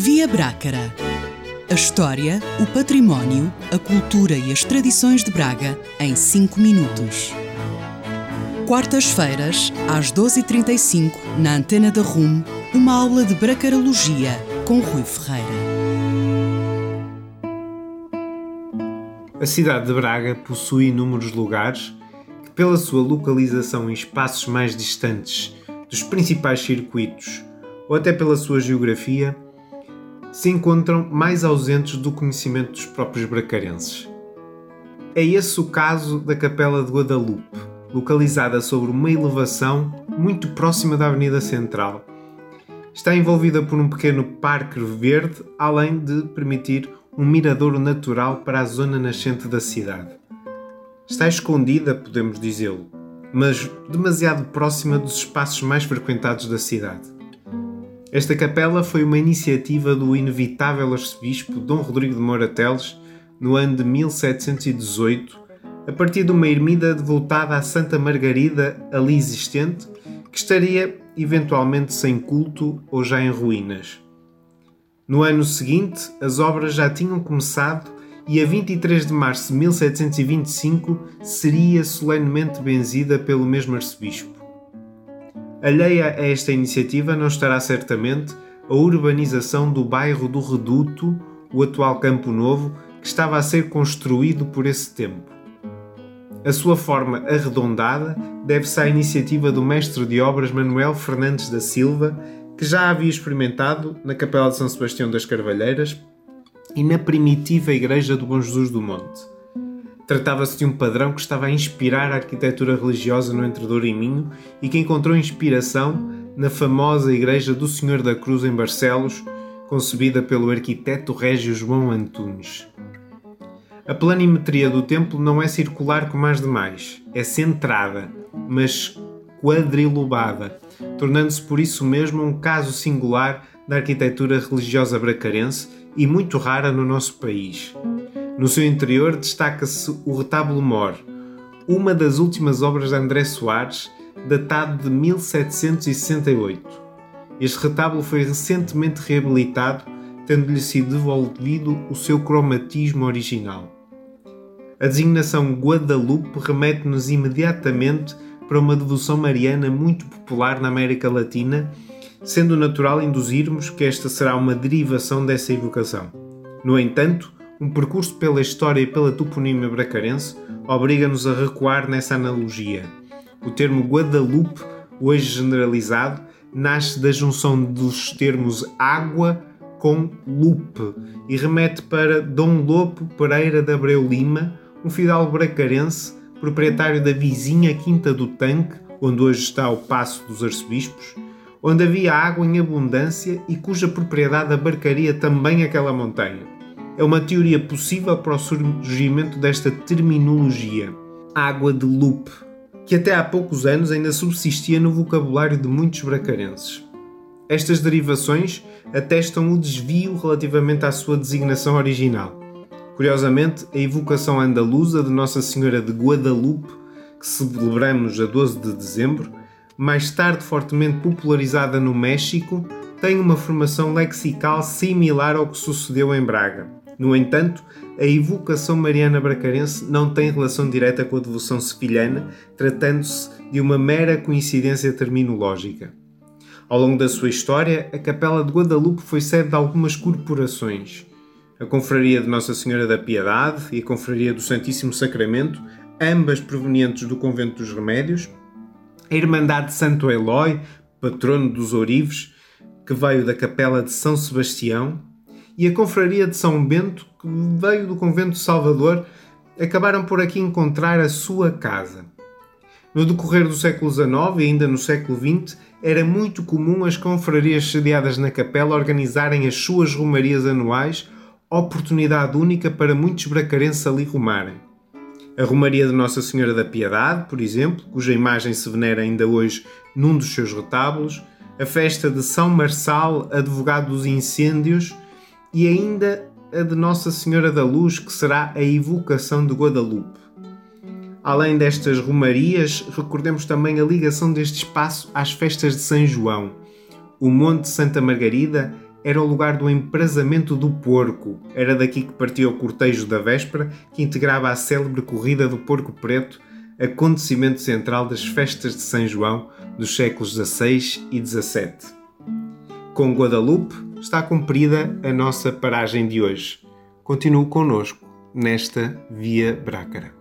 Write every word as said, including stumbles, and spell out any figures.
Via Brácara. A história, o património, a cultura e as tradições de Braga em cinco minutos. Quartas-feiras, às doze e trinta e cinco, na Antena da R U M, uma aula de bracarologia com Rui Ferreira. A cidade de Braga possui inúmeros lugares que, pela sua localização em espaços mais distantes dos principais circuitos ou até pela sua geografia, se encontram mais ausentes do conhecimento dos próprios bracarenses. É esse o caso da Capela de Guadalupe, localizada sobre uma elevação muito próxima da Avenida Central. Está envolvida por um pequeno parque verde, além de permitir um miradouro natural para a zona nascente da cidade. Está escondida, podemos dizê-lo, mas demasiado próxima dos espaços mais frequentados da cidade. Esta capela foi uma iniciativa do inevitável arcebispo Dom Rodrigo de Moura Teles no ano de mil setecentos e dezoito, a partir de uma ermida devotada a Santa Margarida ali existente, que estaria eventualmente sem culto ou já em ruínas. No ano seguinte, as obras já tinham começado e a vinte e três de março de mil setecentos e vinte e cinco seria solenemente benzida pelo mesmo arcebispo. Alheia a esta iniciativa não estará certamente a urbanização do bairro do Reduto, o atual Campo Novo, que estava a ser construído por esse tempo. A sua forma arredondada deve-se à iniciativa do mestre de obras Manuel Fernandes da Silva, que já havia experimentado na Capela de São Sebastião das Carvalheiras e na primitiva Igreja do Bom Jesus do Monte. Tratava-se de um padrão que estava a inspirar a arquitetura religiosa no Entredouro e Minho e que encontrou inspiração na famosa Igreja do Senhor da Cruz em Barcelos, concebida pelo arquiteto régio João Antunes. A planimetria do templo não é circular como as demais, é centrada, mas quadrilobada, tornando-se por isso mesmo um caso singular da arquitetura religiosa bracarense e muito rara no nosso país. No seu interior destaca-se o retábulo mor, uma das últimas obras de André Soares, datado de mil setecentos e sessenta e oito. Este retábulo foi recentemente reabilitado, tendo-lhe sido devolvido o seu cromatismo original. A designação Guadalupe remete-nos imediatamente para uma devoção mariana muito popular na América Latina, sendo natural induzirmos que esta será uma derivação dessa evocação. No entanto, um percurso pela história e pela toponímia bracarense obriga-nos a recuar nessa analogia. O termo Guadalupe, hoje generalizado, nasce da junção dos termos água com lupe e remete para Dom Lopo Pereira de Abreu Lima, um fidalgo bracarense, proprietário da vizinha Quinta do Tanque, onde hoje está o Paço dos Arcebispos, onde havia água em abundância e cuja propriedade abarcaria também aquela montanha. É uma teoria possível para o surgimento desta terminologia, água de lupe, que até há poucos anos ainda subsistia no vocabulário de muitos bracarenses. Estas derivações atestam o desvio relativamente à sua designação original. Curiosamente, a evocação andaluza de Nossa Senhora de Guadalupe, que celebramos a doze de dezembro, mais tarde fortemente popularizada no México, tem uma formação lexical similar ao que sucedeu em Braga. No entanto, a evocação mariana bracarense não tem relação direta com a devoção sevilhana, tratando-se de uma mera coincidência terminológica. Ao longo da sua história, a Capela de Guadalupe foi sede de algumas corporações. A Confraria de Nossa Senhora da Piedade e a Confraria do Santíssimo Sacramento, ambas provenientes do Convento dos Remédios, a Irmandade de Santo Elói, patrono dos ourives, que veio da Capela de São Sebastião, e a Confraria de São Bento, que veio do Convento de Salvador, acabaram por aqui encontrar a sua casa. No decorrer do século dezenove e ainda no século vinte, era muito comum as confrarias sediadas na capela organizarem as suas romarias anuais, oportunidade única para muitos bracarenses ali rumarem. A Romaria de Nossa Senhora da Piedade, por exemplo, cuja imagem se venera ainda hoje num dos seus retábulos, a festa de São Marçal, advogado dos incêndios, e ainda a de Nossa Senhora da Luz, que será a evocação de Guadalupe. Além destas romarias, recordemos também a ligação deste espaço às festas de São João. O Monte Santa Margarida era o lugar do emprazamento do porco. Era daqui que partia o cortejo da véspera, que integrava a célebre corrida do porco preto, acontecimento central das festas de São João dos séculos dezasseis e dezassete. Com Guadalupe está cumprida a nossa paragem de hoje. Continue connosco nesta Via Brácara.